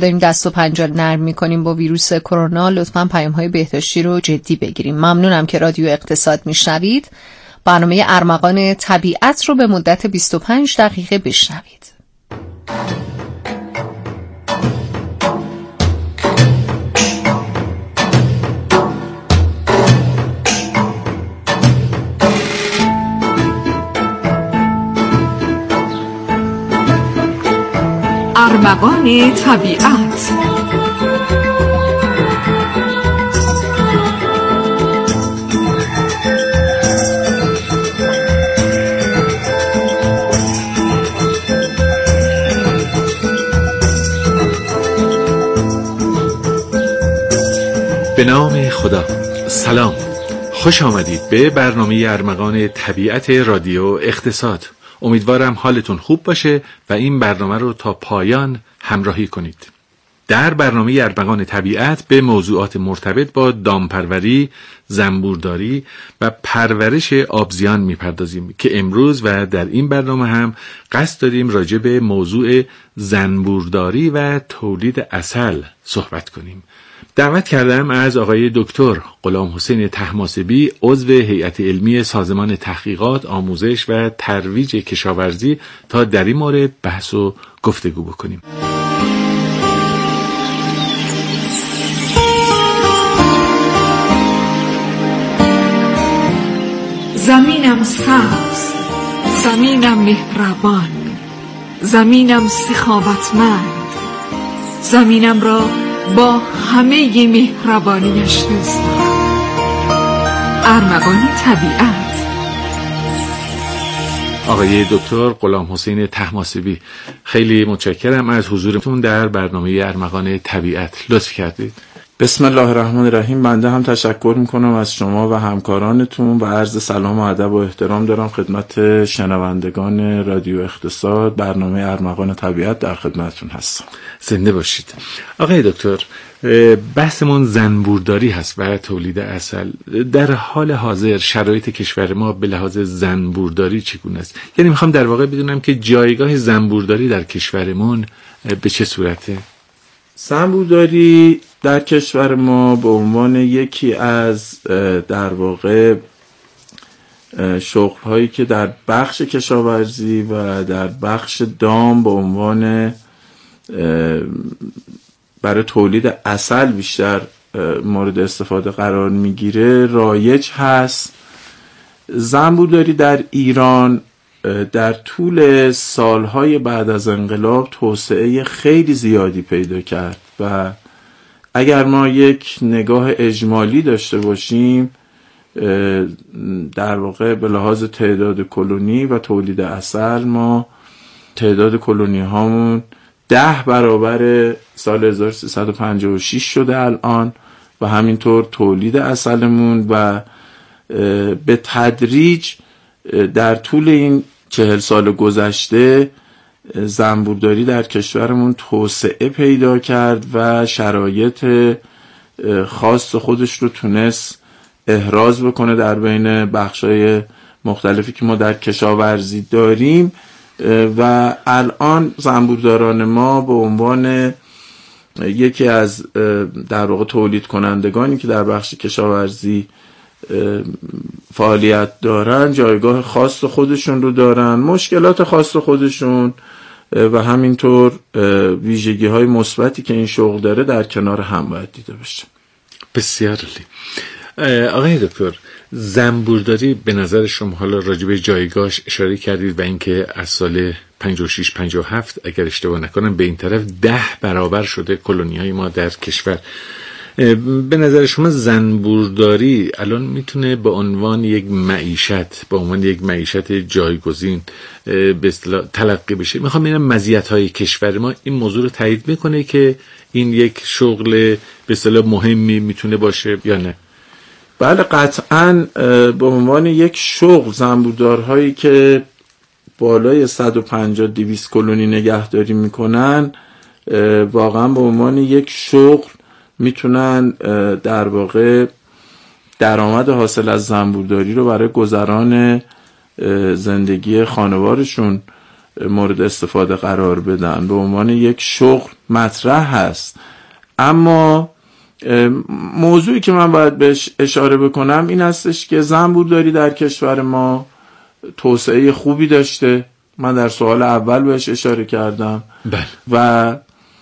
داریم دست و پنجه نرم میکنیم با ویروس کرونا، لطفاً پیام‌های بهداشتی رو جدی بگیریم. ممنونم که رادیو اقتصاد میشنوید. برنامه ارمغان طبیعت رو به مدت 25 دقیقه بشنوید. ارمغان طبیعت. به نام خدا. سلام، خوش آمدید به برنامه ارمغان طبیعت رادیو اقتصاد. امیدوارم حالتون خوب باشه و این برنامه رو تا پایان همراهی کنید. در برنامه ارمغان طبیعت به موضوعات مرتبط با دامپروری، زنبورداری و پرورش آبزیان میپردازیم که امروز و در این برنامه هم قصد داریم راجع به موضوع زنبورداری و تولید عسل صحبت کنیم. دعوت کردم از آقای دکتر غلام حسین طهماسبی، عضو هیئت علمی سازمان تحقیقات، آموزش و ترویج کشاورزی تا در این مورد بحث و گفتگو بکنیم. زمینم سبز، زمینم مهربان، زمینم سخاوتمند، زمینم را با همه مهربانیش دوست دارم. ارمغان طبیعت. آقای دکتر غلام حسین طهماسبی، خیلی متشکرم از حضورتون در برنامه ارمغان طبیعت. لطف کردید. بسم الله الرحمن الرحیم. بنده هم تشکر میکنم از شما و همکارانتون و عرض سلام و ادب و احترام دارم خدمت شنوندگان رادیو اقتصاد. برنامه ارمغان طبیعت در خدمتتون هستم. زنده باشید. آقای دکتر، بحثمون زنبورداری هست و تولید عسل. در حال حاضر شرایط کشور ما به لحاظ زنبورداری چگونه است؟ یعنی میخوام در واقع بدونم که جایگاه زنبورداری در کشورمون به چه صورته؟ زنبورداری در کشور ما به عنوان یکی از در واقع شغل‌هایی که در بخش کشاورزی و در بخش دام به عنوان برای تولید عسل بیشتر مورد استفاده قرار میگیره رایج هست. زنبورداری در ایران در طول سالهای بعد از انقلاب توسعه خیلی زیادی پیدا کرد و اگر ما یک نگاه اجمالی داشته باشیم در واقع به لحاظ تعداد کلونی و تولید عسل ما تعداد کلونی هامون 10 برابر سال 1356 شده الان و همینطور تولید عسلمون و به تدریج در طول این 40 سال گذشته زنبورداری در کشورمون توسعه پیدا کرد و شرایط خاص خودش رو تونست احراز بکنه در بین بخشای مختلفی که ما در کشاورزی داریم و الان زنبورداران ما به عنوان یکی از در واقع تولید کنندگانی که در بخش کشاورزی فعالیت دارن جایگاه خاص خودشون رو دارن، مشکلات خاص خودشون و همینطور ویژگی های مثبتی که این شغل داره در کنار هم باید دیده بشه. بسیار عالی. آقای دکتر، زنبورداری به نظر شما، حالا راجع به جایگاهش اشاره کردید و اینکه از سال 56 57 اگر اشتباه نکنم به این طرف 10 برابر شده کلونی‌های ما در کشور. به نظر شما زنبورداری الان میتونه به عنوان یک معیشت جایگزین به اصطلاح تلقی بشه؟ میخوام ببینم مزیت‌های کشور ما این موضوع رو تایید میکنه که این یک شغل به اصطلاح مهمی میتونه باشه یا نه؟ بله، قطعاً به عنوان یک شغل زنبوردارهایی که بالای 150-200 کلونی نگهداری میکنن واقعا به عنوان یک شغل میتونن در واقع درآمد حاصل از زنبورداری رو برای گذران زندگی خانوارشون مورد استفاده قرار بدن، به عنوان یک شغل مطرح هست. اما موضوعی که من باید بهش اشاره بکنم این هستش که زنبورداری در کشور ما توسعه خوبی داشته. من در سوال اول بهش اشاره کردم. بله. و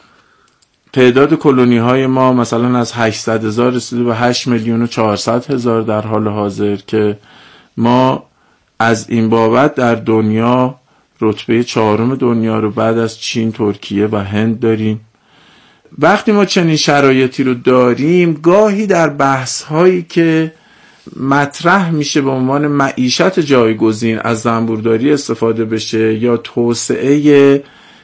تعداد کلونی های ما مثلا از 800,000 رسیده به 8,400,000 در حال حاضر، که ما از این بابت در دنیا رتبه 4 دنیا رو بعد از چین، ترکیه و هند داریم. وقتی ما چنین شرایطی رو داریم، گاهی در بحث هایی که مطرح میشه به عنوان معیشت جایگزین از زنبورداری استفاده بشه یا توسعه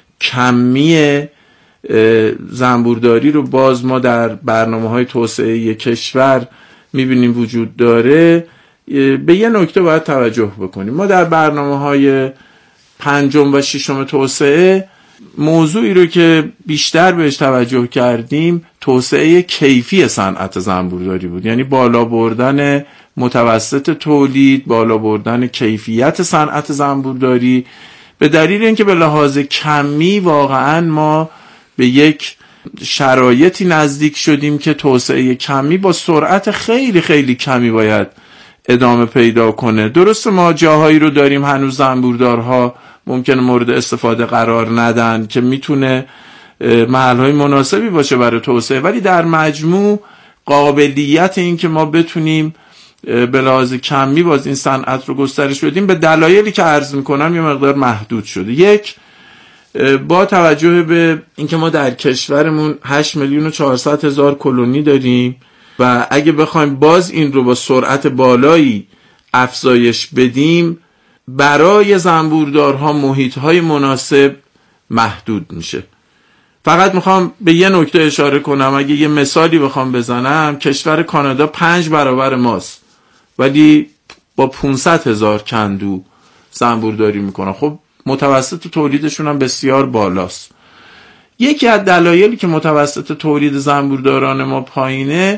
کمی زنبورداری رو باز ما در برنامه‌های توسعه کشور میبینیم وجود داره، به یه نکته باید توجه بکنیم. ما در برنامه‌های 5 و 6 توسعه موضوعی رو که بیشتر بهش توجه کردیم توسعه کیفی صنعت زنبورداری بود، یعنی بالا بردن متوسط تولید، بالا بردن کیفیت صنعت زنبورداری، به دلیل اینکه به لحاظ کمی واقعا ما به یک شرایطی نزدیک شدیم که توسعه کمی با سرعت خیلی خیلی کمی باید ادامه پیدا کنه. درسته ما جاهایی رو داریم هنوز زنبوردارها ممکنه مورد استفاده قرار ندن که میتونه محلهای مناسبی باشه برای توسعه، ولی در مجموع قابلیت این که ما بتونیم به لحاظ کمی باز این صنعت رو گسترش بدیم به دلایلی که عرض میکنم یه مقدار محدود شده. یک، با توجه به اینکه ما در کشورمون 8,400,000 کلونی داریم و اگه بخوایم باز این رو با سرعت بالایی افزایش بدیم، برای زنبوردارها محیط‌های مناسب محدود میشه. فقط میخوام به یه نکته اشاره کنم. اگه یه مثالی بخوام بزنم، کشور کانادا 5 برابر ماست ولی با 500,000 کندو زنبورداری میکنه. خب متوسط تولیدشون هم بسیار بالاست. یکی از دلایلی که متوسط تولید زنبورداران ما پایینه،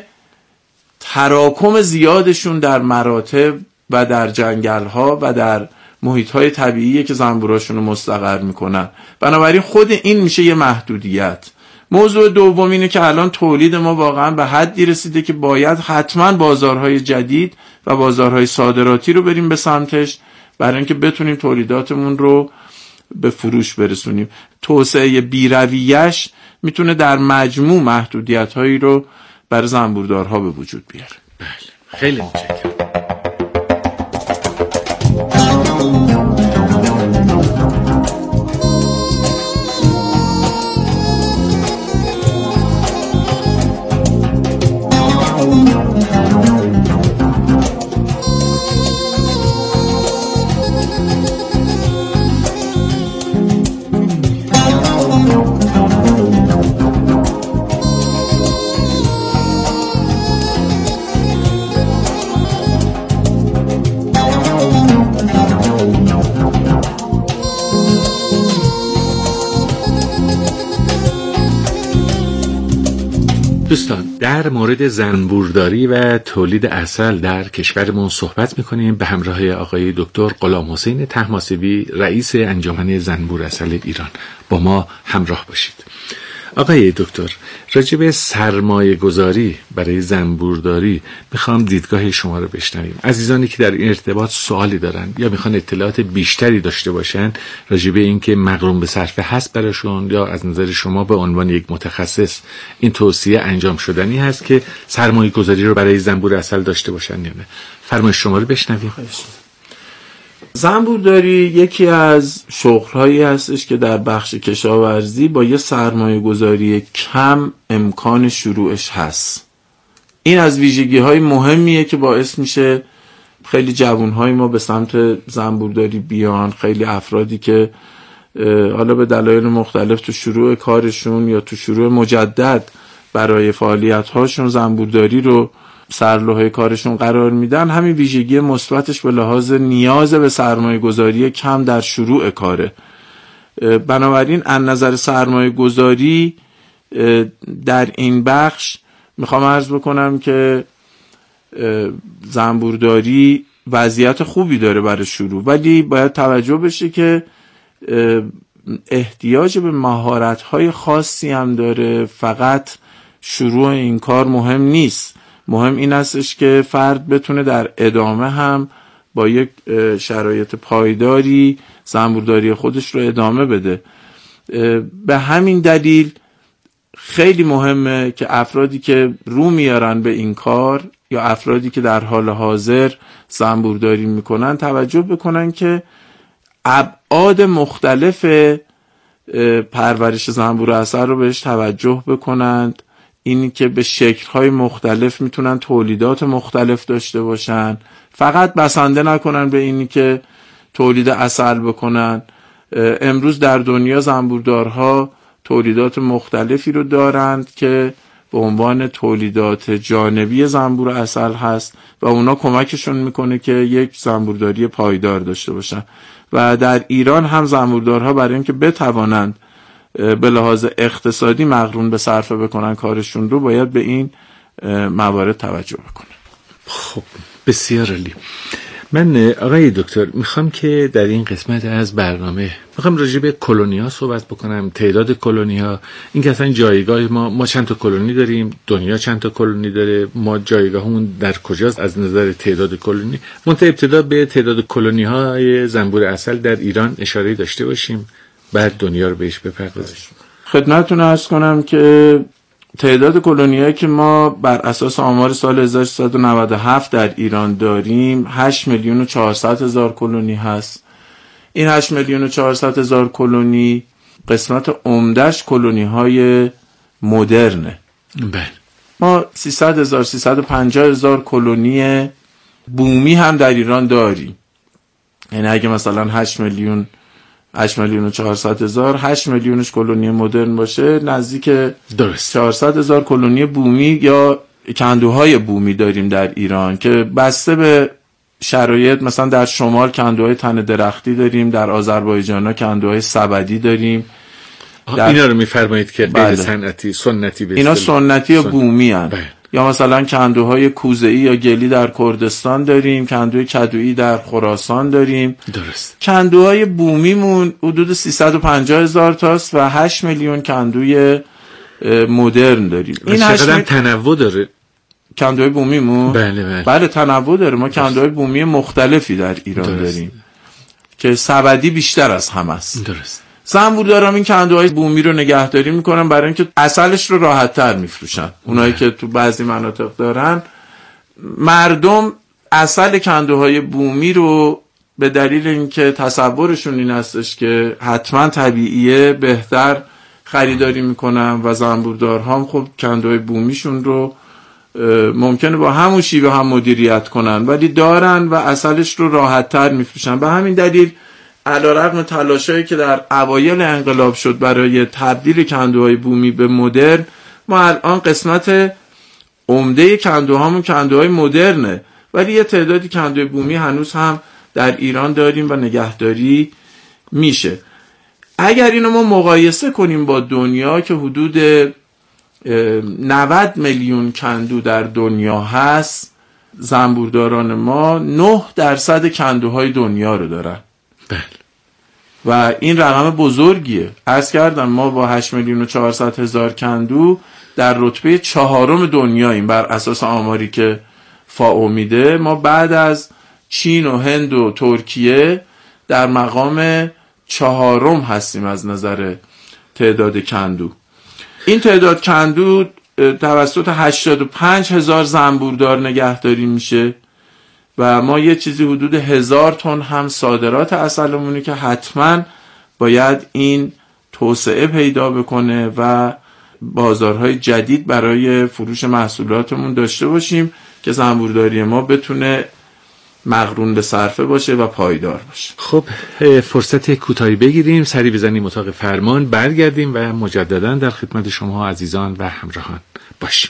تراکم زیادشون در مراتع و در جنگل‌ها و در محیط‌های طبیعیه که زنبوراشون رو مستقر میکنن. بنابراین خود این میشه یه محدودیت. موضوع دوم اینه که الان تولید ما واقعا به حدی رسیده که باید حتما بازارهای جدید و بازارهای صادراتی رو بریم به سمتش برای اینکه بتونیم تولیداتمون رو به فروش برسونیم. توسعه بی‌رویه‌اش میتونه در مجموع محدودیت‌هایی رو برای زنبوردارها به وجود بیاره. بله، خیلی متشکرم. دوستان، در مورد زنبورداری و تولید عسل در کشورمون صحبت میکنیم به همراه آقای دکتر غلام حسین طهماسبی، رئیس انجمن زنبور عسل ایران. با ما همراه باشید. آقای دکتر، راجع به سرمایه گذاری برای زنبورداری میخوام دیدگاه شما رو بشنویم. عزیزانی که در این ارتباط سوالی دارن یا میخوان اطلاعات بیشتری داشته باشن راجع به این که مغروم به صرفه هست براشون، یا از نظر شما به عنوان یک متخصص این توصیه انجام شدنی هست که سرمایه گذاری رو برای زنبور عسل داشته باشن یا نه، فرمایش شما رو بشنویم. زنبورداری یکی از شغل‌هایی هستش که در بخش کشاورزی با یه سرمایه گذاری کم امکان شروعش هست. این از ویژگی‌های مهمیه که باعث میشه خیلی جوان‌های ما به سمت زنبورداری بیان. خیلی افرادی که حالا به دلایل مختلف تو شروع کارشون یا تو شروع مجدد برای فعالیت‌هاشون زنبورداری رو سرلوحه کارشون قرار میدن، همین ویژگی مثبتش به لحاظ نیاز به سرمایه گذاری کم در شروع کاره. بنابراین از نظر سرمایه گذاری در این بخش میخوام عرض بکنم که زنبورداری وضعیت خوبی داره برای شروع، ولی باید توجه بشه که احتیاج به مهارت‌های خاصی هم داره. فقط شروع این کار مهم نیست، مهم این استش که فرد بتونه در ادامه هم با یک شرایط پایداری زنبورداری خودش رو ادامه بده. به همین دلیل خیلی مهمه که افرادی که رو میارن به این کار یا افرادی که در حال حاضر زنبورداری میکنن توجه بکنن که ابعاد مختلف پرورش زنبور عسل رو بهش توجه بکنند. اینی که به شکل‌های مختلف میتونن تولیدات مختلف داشته باشن، فقط بسنده نکنن به اینی که تولید عسل بکنن. امروز در دنیا زنبوردارها تولیدات مختلفی رو دارند که به عنوان تولیدات جانبی زنبور عسل هست و اونا کمکشون میکنه که یک زنبورداری پایدار داشته باشن. و در ایران هم زنبوردارها برای اینکه بتوانند به لحاظ اقتصادی مقرون به صرفه بکنن کارشون رو، باید به این موارد توجه بکنن. خب بسیار عالی. من آقای دکتر میخوام که در این قسمت از برنامه میخوام راجع به کلونی‌ها صحبت بکنم، تعداد کلونی‌ها، این که اصلا جایگاه ما چند تا کلونی داریم، دنیا چند تا کلونی داره، ما جایگاهمون در کجاست از نظر تعداد کلونی. منتها ابتدا به تعداد کلونی‌های زنبور عسل در ایران اشاره داشته باشیم، بعد دنیا رو بهش بپردازیم. خدمتتون عرض کنم که تعداد کلونی‌هایی که ما بر اساس آمار سال 1397 در ایران داریم 8,400,000 کلونی هست. این 8,400,000 کلونی قسمت عمده‌اش کلونی‌های مدرنه. بله. ما 300,000 350,000 کلونی بومی هم در ایران داریم. یعنی اگه مثلا 8,400,000 8 میلیونش کلونی مدرن باشه، نزدیک 400,000 کلونی بومی یا کندوهای بومی داریم در ایران که بسته به شرایط، مثلا در شمال کندوهای تن درختی داریم، در آذربایجان کندوهای سبدی داریم. اینا رو میفرمایید که غیر بله. سنتی سنتی به اینا سنتی یا بومی هن. یا مثلا کندوهای کوزه‌ای یا گلی در کردستان داریم، کندوی کدویی در خراسان داریم. درست. کندوهای بومیمون حدود 350,000 تاست و 8 میلیون کندوی مدرن داریم. این چقدر تنوع داره کندوهای بومیمون؟ بله تنوع داره. ما کندوهای بومی مختلفی در ایران داریم که سبدی بیشتر از همه است. درست. زنبورداران این کندوهای بومی رو نگهداری میکنن برای اینکه عسلش رو راحت تر میفروشن. اونایی که تو بعضی مناطق دارن، مردم عسل کندوهای بومی رو به دلیل اینکه تصورشون این هستش که حتما طبیعیه بهتر خریداری میکنن و زنبوردارها هم خب کندوهای بومیشون رو ممکنه با همون شیوه هم مدیریت کنن ولی دارن و عسلش رو راحت تر میفروشن. به همین دلیل علیرغم تلاشایی که در اوایل انقلاب شد برای تبدیل کندوهای بومی به مدرن، ما الان قسمت عمده کندوهامون کندوهای مدرنه، ولی یه تعدادی کندوهای بومی هنوز هم در ایران داریم و نگهداری میشه. اگر اینو ما مقایسه کنیم با دنیا که حدود 90 میلیون کندو در دنیا هست، زنبورداران ما 9% کندوهای دنیا رو دارن. بله. و این رقم بزرگیه. عرض کردم ما با 8,400,000 کندو در رتبه 4 دنیاییم بر اساس آماری که فائو میده. ما بعد از چین و هند و ترکیه در مقام 4 هستیم از نظر تعداد کندو. این تعداد کندو توسط 85,000 زنبوردار نگهداری میشه و ما یه چیزی حدود 1000 تن هم صادرات عسلمونه که حتما باید این توسعه پیدا بکنه و بازارهای جدید برای فروش محصولاتمون داشته باشیم که زنبورداری ما بتونه مقرون به صرفه باشه و پایدار باشه. خب فرصت کوتاهی بگیریم، سری بزنیم اتاق فرمان، برگردیم و مجددا در خدمت شما عزیزان و همراهان باشیم.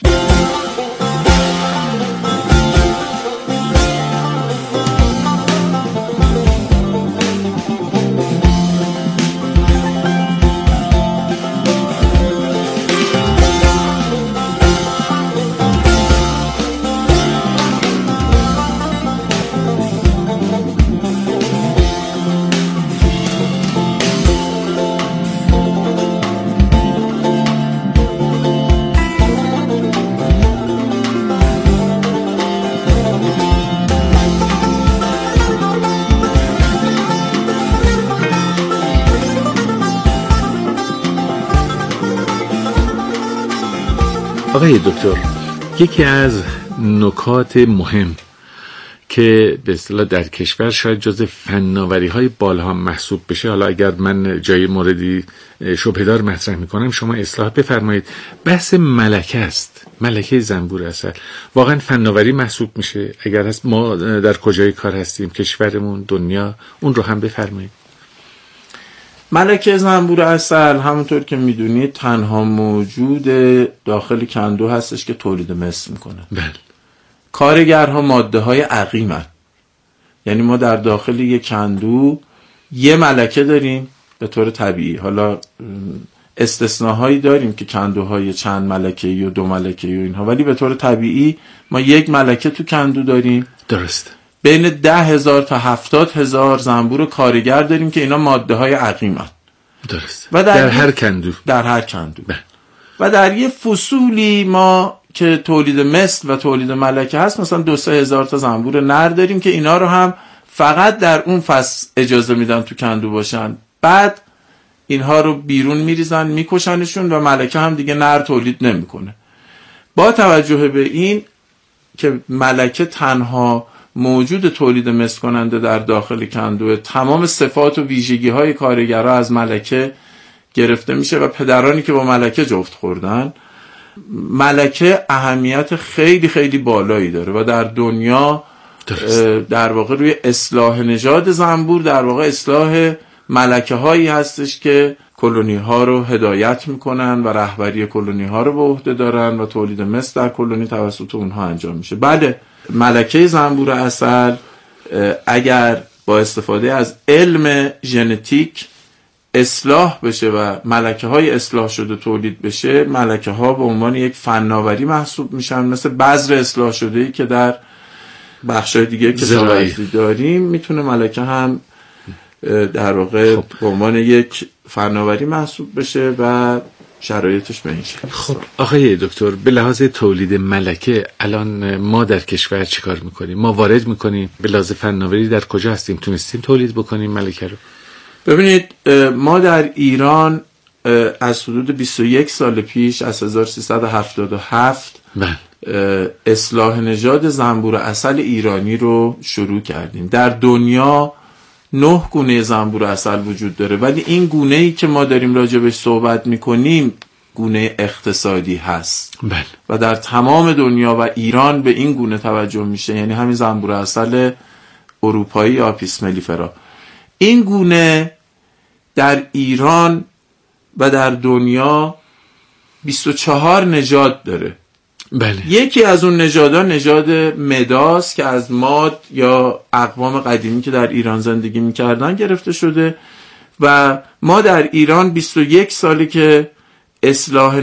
آقای دکتر، یکی از نکات مهم که به اصطلاح در کشور شاید جز فناوری‌های بالا محسوب بشه، حالا اگر من جای موردی شبهه‌دار مطرح می‌کنم شما اصلاح بفرمایید، بحث ملکه است. ملکه زنبور عسل واقعا فناوری محسوب میشه؟ اگر هست ما در کجای کار هستیم، کشورمون، دنیا؟ اون رو هم بفرمایید. ملکه زنبور عسل همونطور که میدونید تنها موجود داخل کندو هستش که تولید مثل میکنه. بله. کارگرها ماده های عقیمن، یعنی ما در داخل یک کندو یه ملکه داریم به طور طبیعی. حالا استثناهایی داریم که کندوهای چند ملکه یا 2 ملکه یا اینها، ولی به طور طبیعی ما یک ملکه تو کندو داریم. درست. بین 10,000 تا 70,000 زنبور کارگر داریم که اینا ماده های عقیمن. درست. و در هر کندو. در هر کندو. بله. و در یه فصولی ما که تولید مثل و تولید ملکه هست، مثلا 2-3 هزار تا زنبور نر داریم که اینا رو هم فقط در اون فصل اجازه میدن تو کندو باشن، بعد اینها رو بیرون میریزن میکشنشون و ملکه هم دیگه نر تولید نمیکنه. با توجه به این که ملکه تنها موجود تولید مثل کننده در داخل کندو، تمام صفات و ویژگی های کارگرها از ملکه گرفته میشه و پدرانی که با ملکه جفت خوردن، ملکه اهمیت خیلی خیلی بالایی داره و در دنیا در واقع روی اصلاح نژاد زنبور در واقع اصلاح ملکه هایی هستش که کلونی ها رو هدایت میکنن و رهبری کلونی ها رو به عهده دارن و تولید مثل در کلونی توسط اونها انجام میشه. بله، ملکه زنبور عسل اگر با استفاده از علم ژنتیک اصلاح بشه و ملکه های اصلاح شده تولید بشه، ملکه ها به عنوان یک فناوری محسوب میشن، مثل بذر اصلاح شده‌ای که در بخشای دیگه که کشاورزی داریم. میتونه ملکه هم در واقع به عنوان یک فناوری محسوب بشه و شرایطش به این شکل. خب آقای دکتر، به لحاظ تولید ملکه الان ما در کشور چیکار میکنیم؟ ما وارد میکنیم؟ به لحاظ فناوری در کجا هستیم؟ تونستیم تولید بکنیم ملکه رو؟ ببینید، ما در ایران از حدود 21 سال پیش، از 1377 اصلاح نژاد زنبور عسل ایرانی رو شروع کردیم. در دنیا 9 گونه زنبور عسل وجود داره، ولی این گونه‌ای که ما داریم راجبش صحبت میکنیم گونه اقتصادی هست. بله. و در تمام دنیا و ایران به این گونه توجه میشه، یعنی همین زنبور عسل اروپایی یا آپیس ملیفرا. این گونه در ایران و در دنیا 24 نژاد داره. بله. یکی از اون نژادها نژاد مداست که از ماد یا اقوام قدیمی که در ایران زندگی میکردن گرفته شده و ما در ایران 21 سالی که اصلاح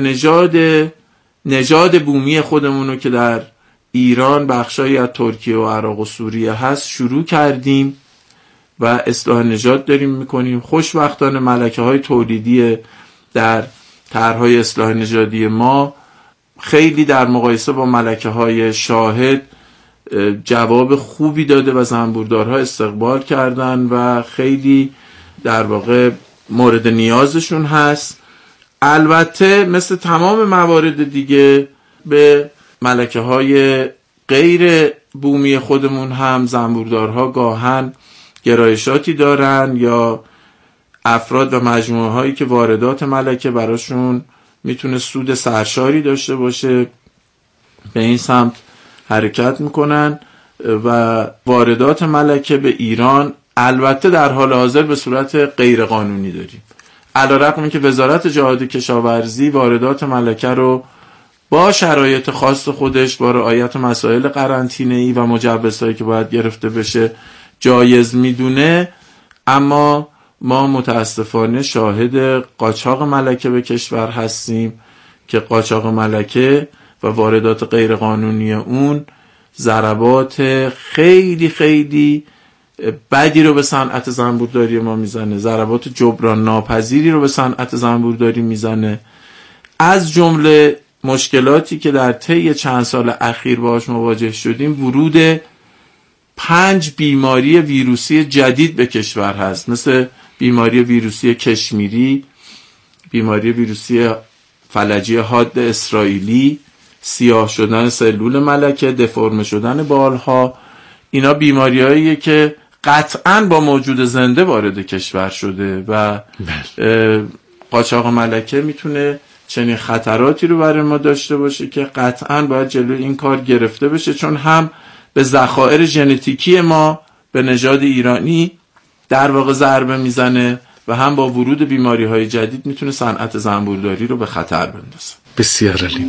نژاد بومی خودمونو که در ایران بخشایی از ترکیه و عراق و سوریه هست شروع کردیم و اصلاح نژاد داریم میکنیم. خوشبختانه ملکه های تولیدی در طرحهای اصلاح نژادی ما خیلی در مقایسه با ملکه های شاهد جواب خوبی داده و زنبوردارها استقبال کردن و خیلی در واقع مورد نیازشون هست. البته مثل تمام موارد دیگه به ملکه های غیر بومی خودمون هم زنبوردارها گاهن گرایشاتی دارن یا افراد و مجموعه هایی که واردات ملکه براشون میتونه سود سرشاری داشته باشه به این سمت حرکت میکنن و واردات ملکه به ایران البته در حال حاضر به صورت غیر قانونی داریم، علیرغم اینکه وزارت جهاد کشاورزی واردات ملکه رو با شرایط خاص خودش با رعایت مسائل قرنطینه‌ای و مجوزهایی که باید گرفته بشه جایز میدونه، اما ما متاسفانه شاهد قاچاق ملکه به کشور هستیم که قاچاق ملکه و واردات غیر قانونی اون ضربات خیلی خیلی بدی رو به صنعت زنبورداری ما میزنه، ضربات جبران ناپذیری رو به صنعت زنبورداری میزنه. از جمله مشکلاتی که در طی چند سال اخیر باهاش مواجه شدیم ورود 5 بیماری ویروسی جدید به کشور هست، مثل بیماری ویروسی کشمیری، بیماری ویروسی فلجی حاد اسرائیلی سیاه شدن سلول ملکه، دفرم شدن بالها، اینا بیماریاییه که قطعاً با موجود زنده وارد کشور شده و قاچاق ملکه میتونه چنین خطراتی رو برای ما داشته باشه که قطعاً باید جلوی این کار گرفته بشه، چون هم به ذخایر ژنتیکی ما به نژاد ایرانی در واقع ضربه میزنه و هم با ورود بیماری‌های جدید میتونه صنعت زنبورداری رو به خطر بندازه. بسیار عالی.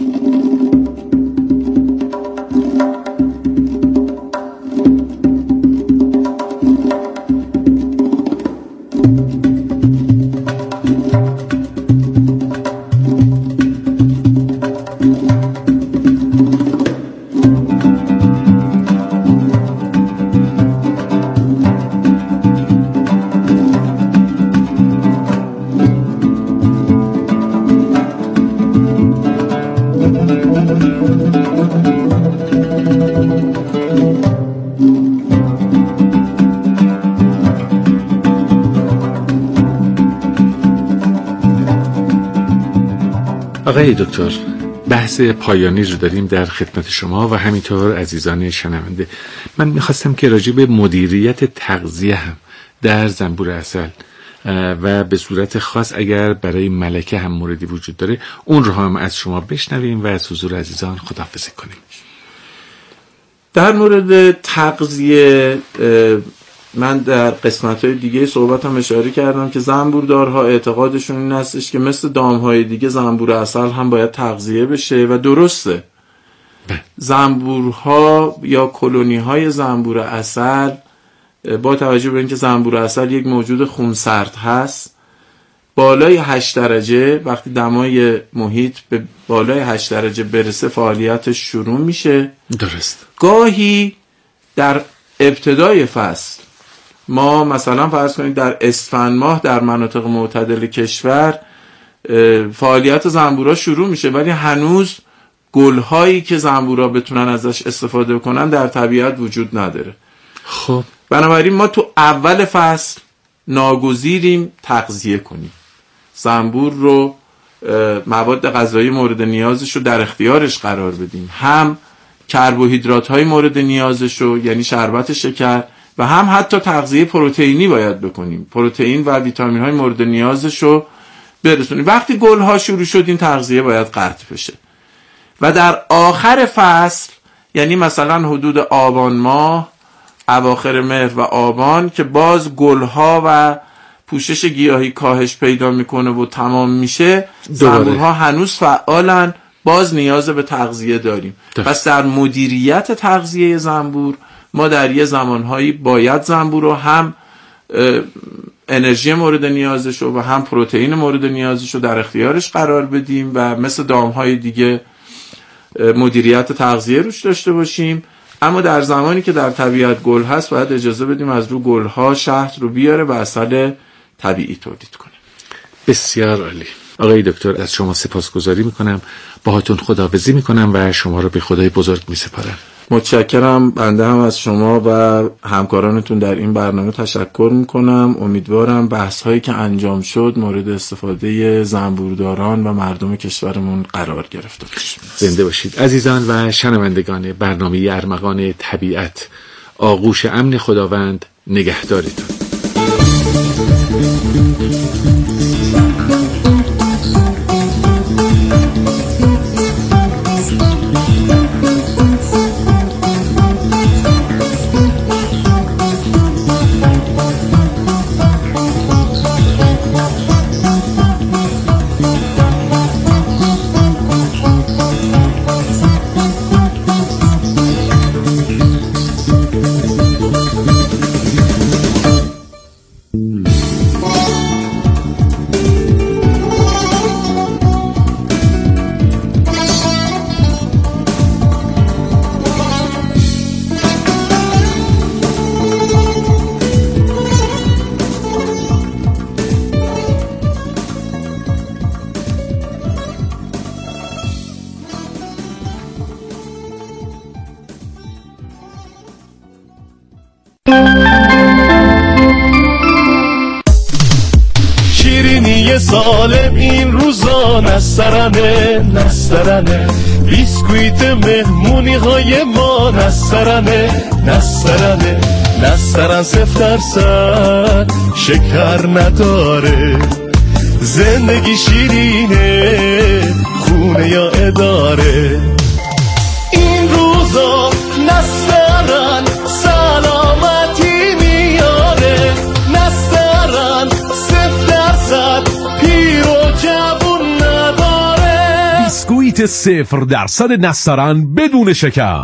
آقای دکتر، بحث پایانی رو داریم در خدمت شما و همینطور عزیزان شنونده. من میخواستم که راجع به مدیریت تغذیه هم در زنبور عسل و به صورت خاص اگر برای ملکه هم موردی وجود داره اون رو هم از شما بشنویم و از حضور عزیزان خداحافظی کنیم. در مورد تغذیه من در قسمت‌های دیگه صحبتم اشاره کردم که زنبوردارها اعتقادشون این هستش که مثل دام‌های دیگه زنبور عسل هم باید تغذیه بشه و درسته. زنبورها یا کلونی‌های زنبور عسل با توجه به اینکه زنبور عسل یک موجود خونسرد هست، بالای 8 درجه وقتی دمای محیط به بالای 8 درجه برسه فعالیتش شروع میشه. درست. گاهی در ابتدای فصل ما مثلا فرض کنید در اسفند ماه در مناطق معتدل کشور فعالیت زنبورا شروع میشه، ولی هنوز گلهایی که زنبورا بتونن ازش استفاده کنن در طبیعت وجود نداره. خب بنابراین ما تو اول فصل ناگزیریم تغذیه کنیم، زنبور رو مواد غذایی مورد نیازش رو در اختیارش قرار بدیم، هم کربوهیدرات های مورد نیازش رو یعنی شربت شکر و هم حتی تغذیه پروتئینی باید بکنیم، پروتئین و ویتامین های مورد نیازش رو برسونیم. وقتی گل ها شروع شد این تغذیه باید قطع بشه و در آخر فصل یعنی مثلا حدود آبان ماه، اواخر مهر و آبان که باز گل ها و پوشش گیاهی کاهش پیدا میکنه و تمام میشه، زنبورها هنوز فعالن، باز نیاز به تغذیه داریم. پس در مدیریت تغذیه زنبور ما در یه زمانهایی باید زنبور رو هم انرژی مورد نیازش رو و هم پروتئین مورد نیازش رو در اختیارش قرار بدیم و مثل دامهای دیگه مدیریت تغذیه روش داشته باشیم. اما در زمانی که در طبیعت گل هست باید اجازه بدیم از رو گلها شهد رو بیاره و عسل طبیعی تولید کنه. بسیار عالی. آقای دکتر از شما سپاسگزاری میکنم، باهاتون خداحافظی میکنم و شما رو به خدای بزرگ میسپارم. متشکرم. بنده هم از شما و همکارانتون در این برنامه تشکر میکنم. امیدوارم بحث هایی که انجام شد مورد استفاده زنبورداران و مردم کشورمون قرار گرفته باشه. زنده باشید عزیزان و شنوندگان برنامه ارمغان طبیعت. آغوش امن خداوند نگهدارتون. شیرینی سالم این روزا نسترنه بیسکویت مهمونی های ما نسترن 0% شکر نداره. زندگی شیرینه خونه یا اداره. این روزا نسترن سلامتی میاره. نسترن 0% پیر و جوون نداره. بیسکویت 0% نسترن بدون شکر.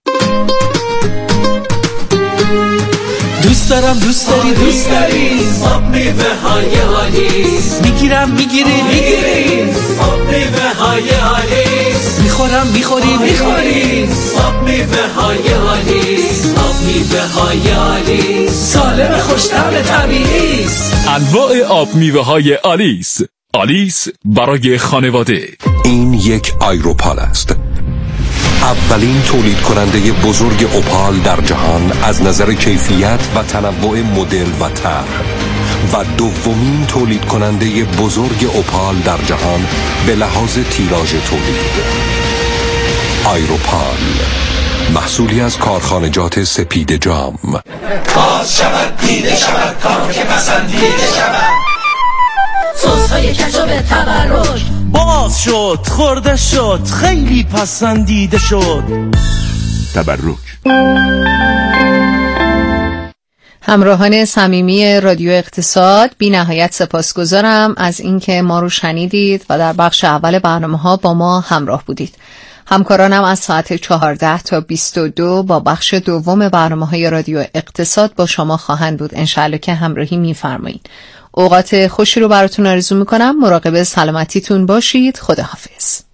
دوست دارم دوست داری آب میوه های آلیس. میگیرم آب میوه های آلیس. میخوریم آب میوه های آلیس. آب میوه های آلیس سالم خوش‌طعم طبیعی است. انواع آب میوه های آلیس. آلیس برای خانواده. این یک آیروپال است، اولین تولید کننده بزرگ اوپال در جهان از نظر کیفیت و تنوع مدل و طرح و دومین تولید کننده بزرگ اوپال در جهان به لحاظ تیراژ تولید. آیروپال، محصولی از کارخانجات سپید جام. باز شود دیده شود کار که پسندیده شود. سس های کچوب تبرک باز شد خورده شد خیلی پسندیده شد. تبرک. همراهان صمیمی رادیو اقتصاد، بی نهایت سپاسگزارم از اینکه ما رو شنیدید و در بخش اول برنامه‌ها با ما همراه بودید. همکارانم از ساعت 14 تا 22 با بخش دوم برنامه‌های رادیو اقتصاد با شما خواهند بود. انشالله که همراهی می‌فرمایید. اوقات خوشی رو براتون آرزو می‌کنم. مراقب سلامتیتون باشید. خداحافظ.